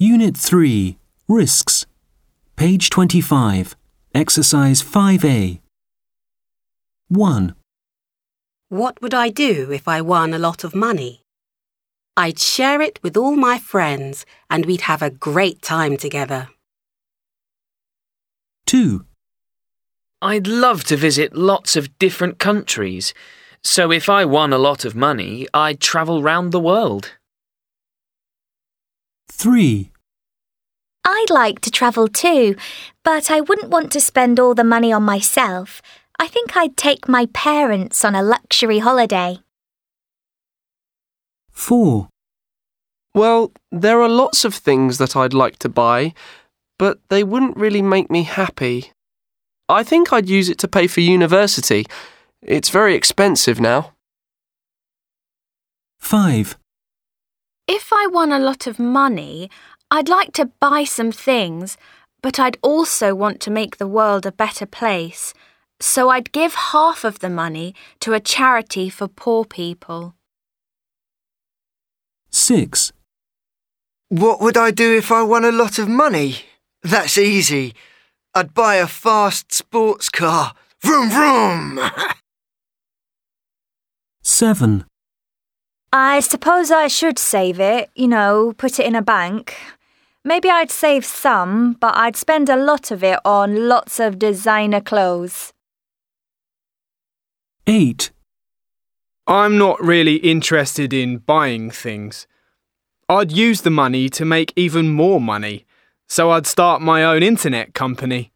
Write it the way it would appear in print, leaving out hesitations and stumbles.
Unit 3, Risks. Page 25, Exercise 5A. 1. What would I do if I won a lot of money? I'd share it with all my friends and we'd have a great time together. 2. I'd love to visit lots of different countries, so if I won a lot of money, I'd travel round the world. 3. I'd like to travel too, but I wouldn't want to spend all the money on myself. I think I'd take my parents on a luxury holiday. 4. Well, there are lots of things that I'd like to buy, but they wouldn't really make me happy. I think I'd use it to pay for university. It's very expensive now. 5. If I won a lot of money, I'd like to buy some things, but I'd also want to make the world a better place. So I'd give half of the money to a charity for poor people. 6. What would I do if I won a lot of money? That's easy. I'd buy a fast sports car. Vroom, vroom! 7. I suppose I should save it, put it in a bank. Maybe I'd save some, but I'd spend a lot of it on lots of designer clothes. 8. I'm not really interested in buying things. I'd use the money to make even more money, so I'd start my own internet company.